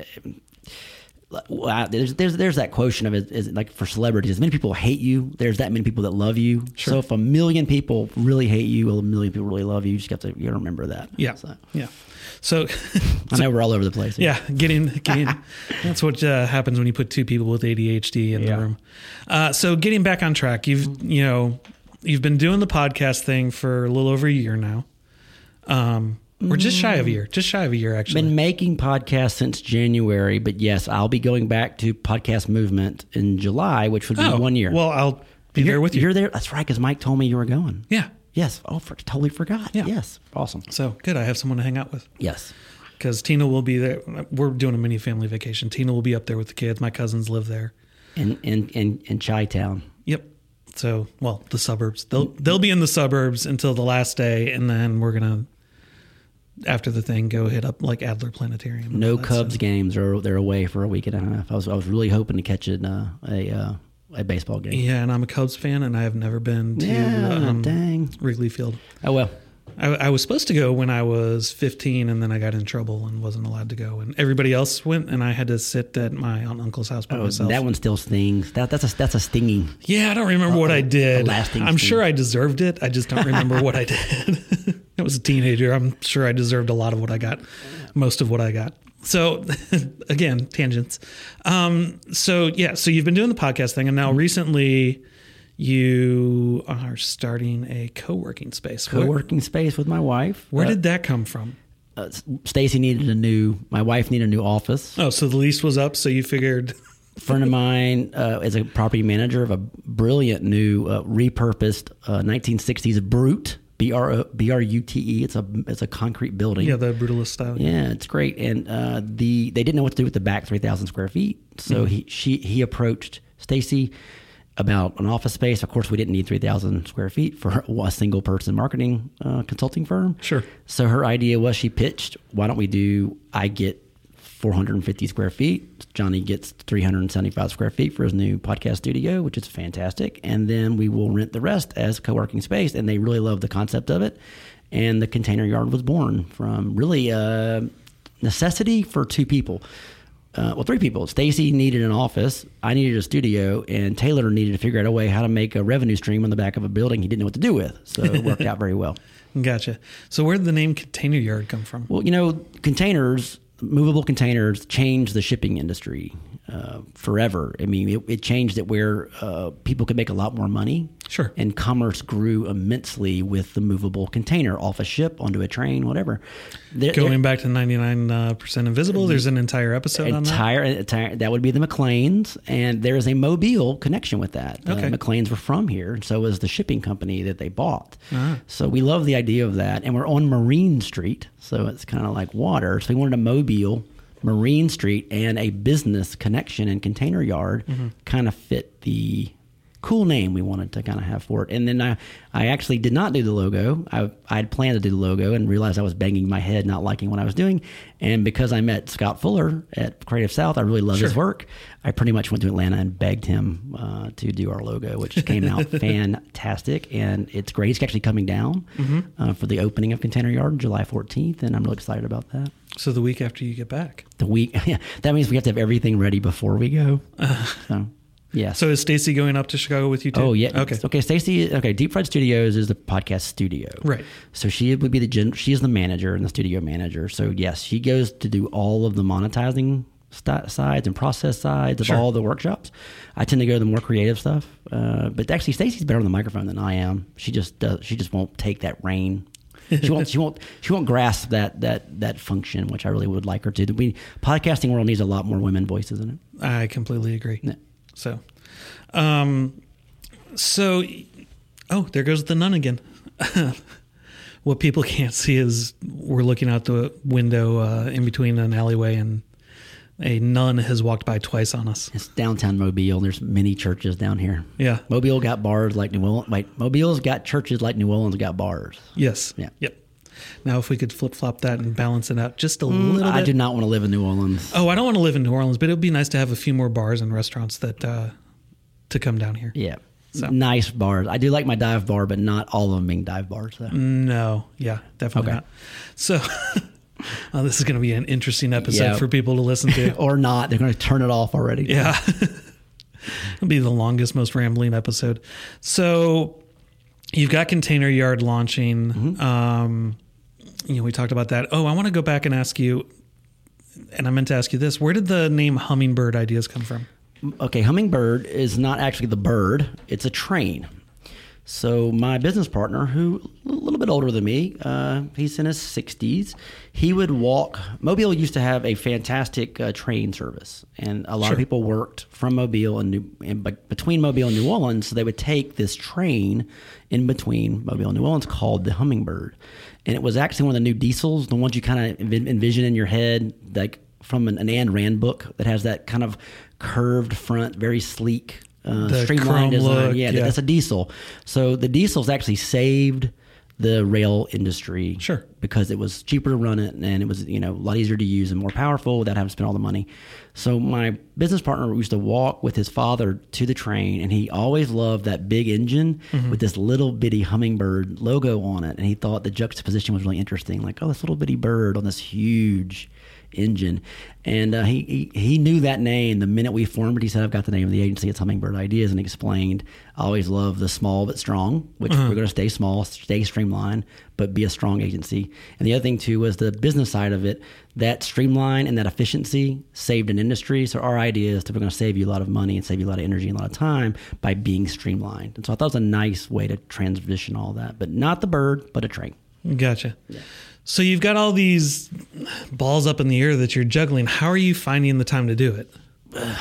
Wow, there's there's there's that quotient of it is like for celebrities, as many people hate you, there's that many people that love you. Sure. So if a million people really hate you, a million people really love you. You just have to you gotta remember that. Yeah, so. yeah. So I know we're all over the place. Yeah, yeah getting getting that's what uh, happens when you put two people with A D H D in yeah. the room. Uh, so getting back on track, you've you know you've been doing the podcast thing for a little over a year now. Um. We're just shy of a year. Just shy of a year, actually. Been making podcasts since January, but yes, I'll be going back to Podcast Movement in July, which would be oh, one year. Well, I'll be you're, there with you. You're there. That's right, because Mike told me you were going. Yeah. Yes. Oh, for, totally forgot. Yeah. Yes. Awesome. So good. I have someone to hang out with. Yes. Because Tina will be there. We're doing a mini family vacation. Tina will be up there with the kids. My cousins live there. In in in, in Chi-Town. Yep. So, well, the suburbs. They'll they'll be in the suburbs until the last day, and then we're gonna. After the thing, go hit up like Adler Planetarium. No Cubs stuff. Games, or they're away for a week and a half. I was I was really hoping to catch it, uh, a uh, a baseball game. Yeah, and I'm a Cubs fan, and I have never been to yeah, um, dang. Wrigley Field. Oh well, I, I was supposed to go when I was fifteen, and then I got in trouble and wasn't allowed to go. And everybody else went, and I had to sit at my aunt and uncle's house by Oh, myself. that one still stings. That that's a that's a stinging. Yeah, I don't remember what I did. lasting I'm sting. sure I deserved it. I just don't remember what I did. I was a teenager. I'm sure I deserved a lot of what I got, most of what I got. So again, tangents. Um, so yeah, so you've been doing the podcast thing, and now recently you are starting a co-working space. Where, Co-working space with my wife. where Uh, did that come from? uh, Stacy needed a new. My wife needed a new office. Oh, so the lease was up, so you figured. A friend of mine uh, is a property manager of a brilliant new uh, repurposed uh, nineteen sixties Brute. B R O B R U T E. It's a it's a concrete building. Yeah, the brutalist style. Yeah, it's great. And uh, the they didn't know what to do with the back three thousand square feet. So Mm-hmm. he she he approached Stacy about an office space. Of course, we didn't need three thousand square feet for a single person marketing uh, consulting firm. Sure. So her idea was, she pitched, why don't we do, I get four hundred fifty square feet. Johnny gets three hundred seventy-five square feet for his new podcast studio, which is fantastic. And then we will rent the rest as co-working space. And they really love the concept of it. And the Container Yard was born from really a necessity for two people. Uh, well, three people. Stacy needed an office. I needed a studio, and Taylor needed to figure out a way how to make a revenue stream on the back of a building he didn't know what to do with. So it worked out very well. Gotcha. So where did the name Container Yard come from? Well, you know, containers, movable containers, changed the shipping industry uh, forever. I mean, it, it changed it where uh, people could make a lot more money. Sure. And commerce grew immensely with the movable container off a ship, onto a train, whatever. There- Going there- back to ninety-nine percent Invisible, there's an entire episode on that. entire, entire that would be the McLeans, and there is a Mobile connection with that. Okay. The McLeans were from here, and so was the shipping company that they bought. Ah. So we love the idea of that, and we're on Marine Street, so it's kind of like water. So we wanted a Mobile, Marine Street, and a business connection and Container Yard Mm-hmm. kind of fit the cool name we wanted to kind of have for it. And then I, I actually did not do the logo. I I had planned to do the logo and realized I was banging my head, not liking what I was doing. And because I met Scott Fuller at Creative South, I really love his Sure. work. I pretty much went to Atlanta and begged him uh, to do our logo, which came out fantastic. And it's great. He's actually coming down Mm-hmm. uh, for the opening of Container Yard, July fourteenth. And I'm really excited about that. So the week after you get back. The week, yeah, that means we have to have everything ready before we go. Uh, So, yes. So is Stacy going up to Chicago with you too? Oh yeah. Okay. Okay. Stacy. Okay. Deep Fried Studios is the podcast studio. Right. So she would be the gen. She is the manager and the studio manager. So yes, she goes to do all of the monetizing st- sides and process sides of Sure. all the workshops. I tend to go to the more creative stuff. Uh, but actually, Stacy's better on the microphone than I am. She just does. She just won't take that reign. She won't. She won't. She won't grasp that that that function, which I really would like her to. We podcasting world needs a lot more women voices in it. I completely agree. Yeah. So, um, so, oh, there goes the nun again. What people can't see is we're looking out the window uh, in between an alleyway, and a nun has walked by twice on us. It's downtown Mobile. There's many churches down here. Yeah. Mobile got bars like New Orleans. Wait, Mobile's got churches like New Orleans got bars. Yes. Yeah. Yep. Now, if we could flip flop that and balance it out just a little I bit. do not want to live in New Orleans. Oh, I don't want to live in New Orleans, but it would be nice to have a few more bars and restaurants that uh, to come down here. Yeah. So. Nice bars. I do like my dive bar, but not all of them being dive bars. So. No. Yeah, definitely Okay. not. So, oh, this is going to be an interesting episode Yeah. for people to listen to. Or not. They're going to turn it off already. Yeah. It'll be the longest, most rambling episode. So, you've got Container Yard launching. Mm-hmm. Um, you know, we talked about that. Oh, I want to go back and ask you, and I meant to ask you this: where did the name Hummingbird Ideas come from? Okay, Hummingbird is not actually the bird. It's a train. So my business partner, who a little bit older than me, uh, he's in his sixties, he would walk. Mobile used to have a fantastic uh, train service, and a lot Sure. of people worked from Mobile and, New, and be- between Mobile and New Orleans, so they would take this train in between Mobile and New Orleans called the Hummingbird. And it was actually one of the new diesels, the ones you kind of envision in your head, like from an, an Ayn Rand book that has that kind of curved front, very sleek, uh, The streamlined chrome design. look, yeah, yeah. that's a diesel. So the diesels actually saved the rail industry. Sure. Because it was cheaper to run it and it was, you know, a lot easier to use and more powerful without having to spend all the money. So my business partner used to walk with his father to the train, and he always loved that big engine mm-hmm. with this little bitty Hummingbird logo on it. And he thought the juxtaposition was really interesting. Like, oh, this little bitty bird on this huge engine. And uh, he, he he knew that name the minute we formed it. He said, I've got the name of the agency. It's Hummingbird Ideas. And he explained, I always love the small but strong, which uh-huh. we're going to stay small, stay streamlined, but be a strong agency. And the other thing, too, was the business side of it. That streamline and that efficiency saved an industry. So our idea is that we're going to save you a lot of money and save you a lot of energy and a lot of time by being streamlined. And so I thought it was a nice way to transition all that. But not the bird, but a train. Gotcha. Yeah. So you've got all these balls up in the air that you're juggling. How are you finding the time to do it? Well,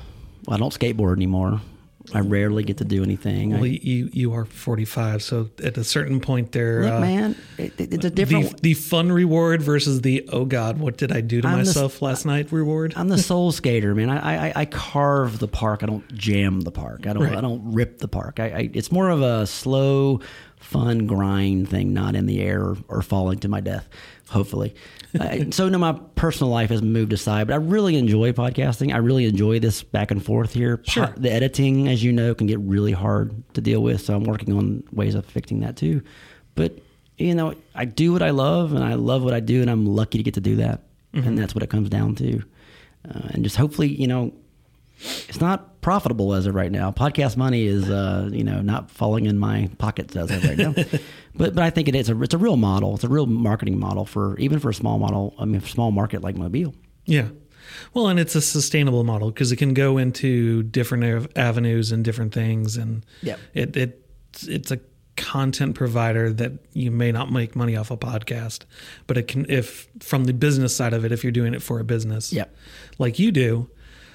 I don't skateboard anymore. I rarely get to do anything. Well, I, you you are forty-five, so at a certain point there... Look, uh, man, it, it, it's a different... The, the fun reward versus the, oh, God, what did I do to I'm myself the, last night reward? I'm the soul skater, man. I, I I carve the park. I don't jam the park. I don't right. I don't rip the park. I, I It's more of a slow, fun grind thing, not in the air or, or falling to my death, hopefully. I, so no, my personal life has moved aside, but I really enjoy podcasting. I really enjoy this back and forth here. Sure. The editing, as you know, can get really hard to deal with, so I'm working on ways of fixing that too. But, you know, I do what I love, and I love what I do, and I'm lucky to get to do that. Mm-hmm. And that's what it comes down to. Uh, and just hopefully, you know, it's not profitable as of right now. Podcast money is, uh, you know, not falling in my pockets as of right now. but but I think it is a it's a real model. It's a real marketing model for even for a small model. I mean, for a small market like Mobile. Yeah, well, and it's a sustainable model because it can go into different av- avenues and different things, and yep. it it it's a content provider that you may not make money off a podcast, but it can if from the business side of it, if you're doing it for a business, yep. like you do.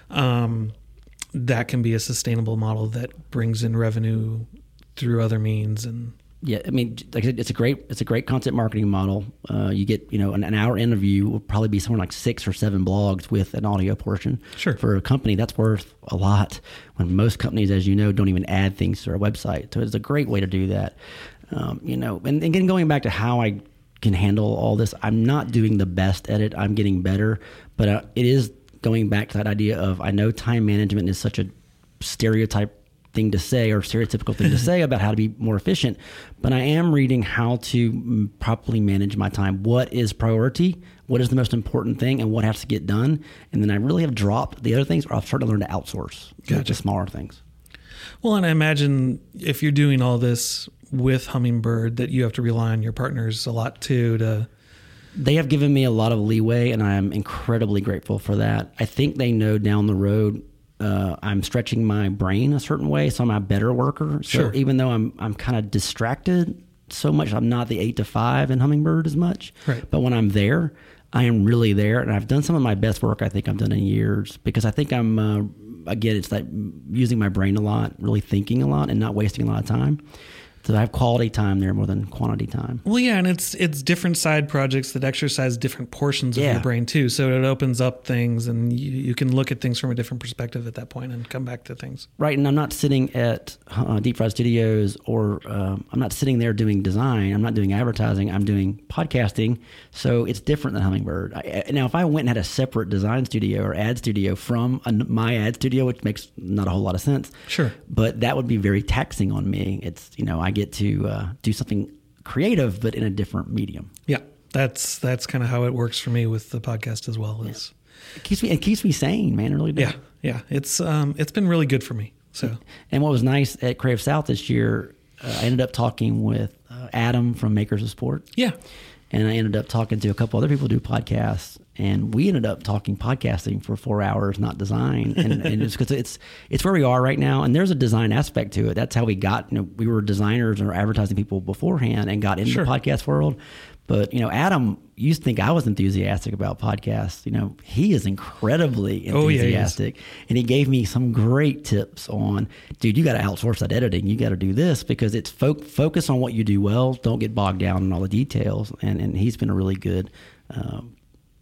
Um, that can be a sustainable model that brings in revenue through other means. And yeah, I mean, like I said, it's a great, it's a great content marketing model. Uh, you get, you know, an, an hour interview will probably be somewhere like six or seven blogs with an audio portion. Sure. For a company, that's worth a lot when most companies, as you know, don't even add things to their website. So it's a great way to do that. Um, you know, and, and again, going back to how I can handle all this, I'm not doing the best at it. I'm getting better, but uh, it is going back to that idea of, I know time management is such a stereotype thing to say or stereotypical thing to say about how to be more efficient, but I am reading how to properly manage my time. What is priority? What is the most important thing? And what has to get done? And then I really have dropped the other things, or I've started to learn to outsource gotcha. the smaller things. Well, and I imagine if you're doing all this with Hummingbird, that you have to rely on your partners a lot too to... They have given me a lot of leeway, and I am incredibly grateful for that. I think they know down the road uh, I'm stretching my brain a certain way, so I'm a better worker. So sure. even though I'm I'm kind of distracted so much, I'm not the eight to five in Hummingbird as much. Right. But when I'm there, I am really there, and I've done some of my best work I think I've done in years, because I think I'm uh, again it's like using my brain a lot, really thinking a lot, and not wasting a lot of time. So I have quality time there more than quantity time. Well, yeah, and it's it's different side projects that exercise different portions of yeah. your brain too. So it opens up things, and you, you can look at things from a different perspective at that point and come back to things. Right, and I'm not sitting at uh, Deep Fried Studios, or um, I'm not sitting there doing design. I'm not doing advertising. I'm doing podcasting. So it's different than Hummingbird. I, now, if I went and had a separate design studio or ad studio from a, my ad studio, which makes not a whole lot of sense. Sure. But that would be very taxing on me. It's, you know, I get to uh, do something creative, but in a different medium. Yeah, that's that's kind of how it works for me with the podcast as well. It's, yeah. It keeps me it keeps me sane, man. It really does. Yeah, yeah. It's um it's been really good for me. So, and what was nice at Crave South this year, uh, I ended up talking with uh, Adam from Makers of Sport. Yeah. And I ended up talking to a couple other people who do podcasts, and we ended up talking podcasting for four hours, not design. And, and it's because it's it's where we are right now, and there's a design aspect to it. That's how we got. You know, we were designers or advertising people beforehand, and got into sure. the podcast world. But, you know, Adam used to think I was enthusiastic about podcasts. You know, he is incredibly enthusiastic. Oh, yeah, he and he gave me some great tips on, dude, you got to outsource that editing. You got to do this, because it's fo- focus on what you do well. Don't get bogged down in all the details. And, and he's been a really good um,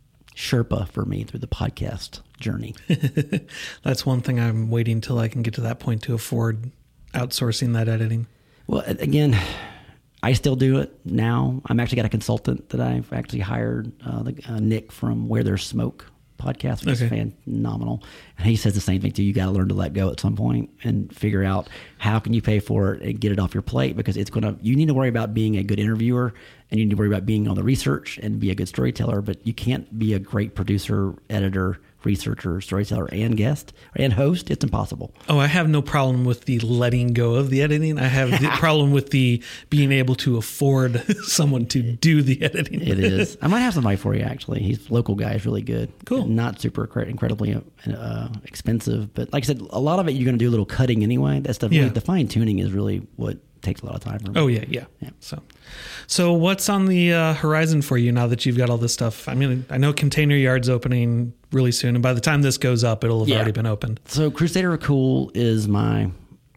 Sherpa for me through the podcast journey. That's one thing I'm waiting till I can get to that point to afford outsourcing that editing. Well, again... I still do it now. I'm actually got a consultant that I've actually hired, uh, the, uh, Nick from Where There's Smoke podcast, which Okay. is phenomenal. And he says the same thing too. You got to learn to let go at some point and figure out how can you pay for it and get it off your plate, because it's going to, you need to worry about being a good interviewer, and you need to worry about being on the research and be a good storyteller, but you can't be a great producer, editor, researcher, storyteller, and guest and host. It's impossible. Oh, I have no problem with the letting go of the editing. I have the problem with the being able to afford someone to do the editing. It is. I might have somebody for you, actually. He's a local guy. He's really good. Cool. Not super cre- incredibly uh, expensive, but like I said, a lot of it you're going to do a little cutting anyway. That's the, Yeah. the fine tuning is really what takes a lot of time for me. Oh yeah, yeah, Yeah. So, so what's on the uh, horizon for you now that you've got all this stuff? I mean, I know Container Yard's opening really soon, and by the time this goes up, it'll have Yeah. already been opened. So Crusader of Cool is my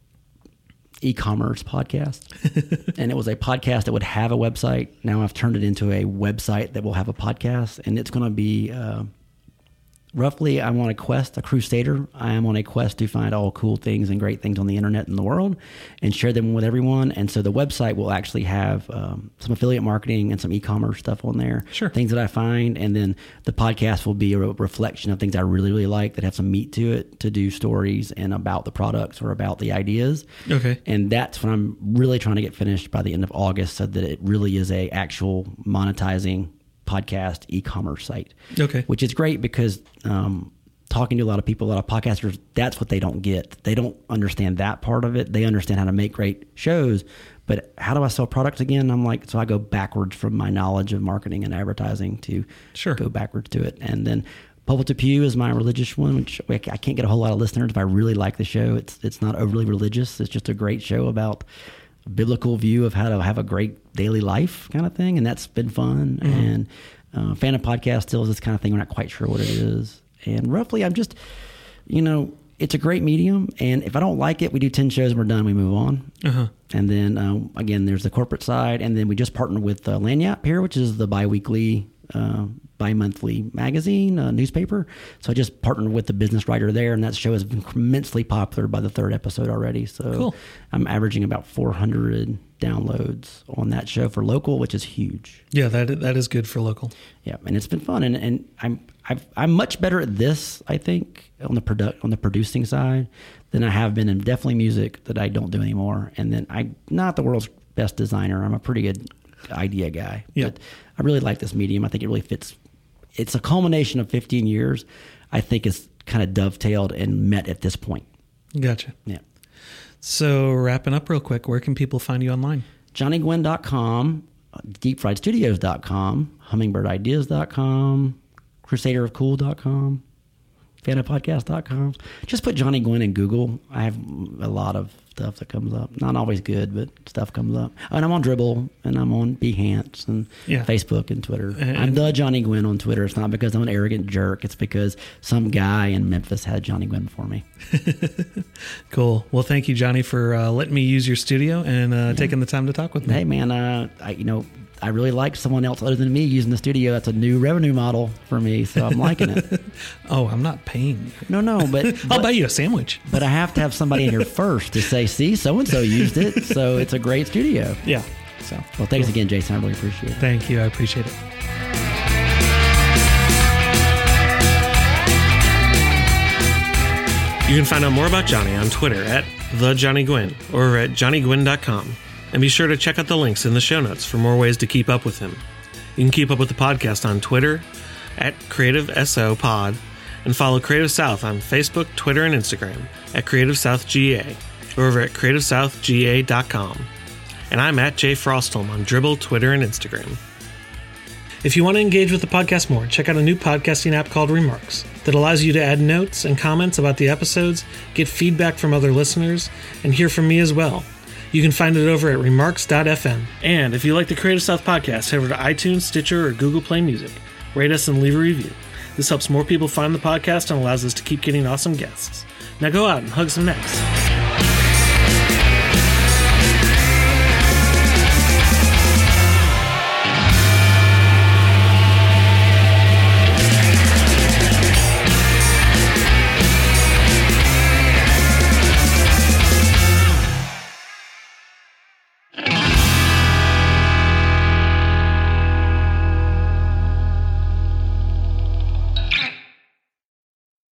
e-commerce podcast, and it was a podcast that would have a website. Now I've turned it into a website that will have a podcast, and it's going to be uh, roughly, I'm on a quest, a crusader. I am on a quest to find all cool things and great things on the internet and the world and share them with everyone. And so the website will actually have um, some affiliate marketing and some e-commerce stuff on there. Sure. Things that I find. And then the podcast will be a re- reflection of things I really, really like that have some meat to it, to do stories and about the products or about the ideas. Okay. And that's what I'm really trying to get finished by the end of August, so that it really is a actual monetizing podcast e-commerce site. Okay. Which is great because um, talking to a lot of people, a lot of podcasters, that's what they don't get. They don't understand that part of it. They understand how to make great shows, but how do I sell products again? I'm like, so I go backwards from my knowledge of marketing and advertising to Sure. go backwards to it. And then Pulpit to Pew is my religious one, which I can't get a whole lot of listeners if I really like the show. It's it's not overly religious. It's just a great show about a biblical view of how to have a great daily life kind of thing, and that's been fun. Mm-hmm. And uh, Fan of Podcast still is this kind of thing. We're not quite sure what it is. And roughly, I'm just, you know, it's a great medium, and if I don't like it, we do ten shows and we're done. We move on. Uh-huh. And then, um, again, there's the corporate side, and then we just partnered with uh, Lanyap here, which is the bi-weekly, uh, bi-monthly magazine, uh, newspaper. So I just partnered with the business writer there, and that show has been immensely popular by the third episode already. So Cool. I'm averaging about four hundred downloads on that show for local, which is huge. Yeah, that that is good for local. Yeah, and it's been fun, and, and I'm I've, I'm much better at this, I think, on the produ- on the producing side than I have been in definitely music that I don't do anymore. And then I'm not the world's best designer. I'm a pretty good idea guy. Yeah. But I really like this medium. I think it really fits. It's a culmination of fifteen years. I think it's kind of dovetailed and met at this point. Gotcha. Yeah. So wrapping up real quick, where can people find you online? Johnny Gwynn dot com, deep fried studios dot com, hummingbird ideas dot com, crusader of cool dot com, fan of podcast dot com. Just put Johnny Gwynn in Google. I have a lot of stuff that comes up. Not always good, but stuff comes up. And I'm on Dribbble, and I'm on Behance, and Yeah. Facebook and Twitter. And- I'm the Johnny Gwynn on Twitter. It's not because I'm an arrogant jerk. It's because some guy in Memphis had Johnny Gwynn for me. Cool. Well, thank you, Johnny, for uh, letting me use your studio and uh, yeah. taking the time to talk with me. Hey, man, uh, I, you know, I really like someone else other than me using the studio. That's a new revenue model for me, so I'm liking it. Oh, I'm not paying you. No, no, but, I'll but buy you a sandwich. But I have to have somebody in here first to say, see, so-and-so used it, so it's a great studio. Yeah. So, well, thanks cool. again, Jason. I really appreciate it. Thank you. I appreciate it. You can find out more about Johnny on Twitter at the Johnny Gwynn or at johnny gwynn dot com. And be sure to check out the links in the show notes for more ways to keep up with him. You can keep up with the podcast on Twitter at Creative S O Pod, and follow Creative South on Facebook, Twitter, and Instagram at Creative South G A, or over at creative south g a dot com. And I'm at Jay Frostholm on Dribbble, Twitter, and Instagram. If you want to engage with the podcast more, check out a new podcasting app called Remarks that allows you to add notes and comments about the episodes, get feedback from other listeners, and hear from me as well. You can find it over at remarks dot f m. And if you like the Creative South podcast, head over to iTunes, Stitcher, or Google Play Music. Rate us and leave a review. This helps more people find the podcast and allows us to keep getting awesome guests. Now go out and hug some necks.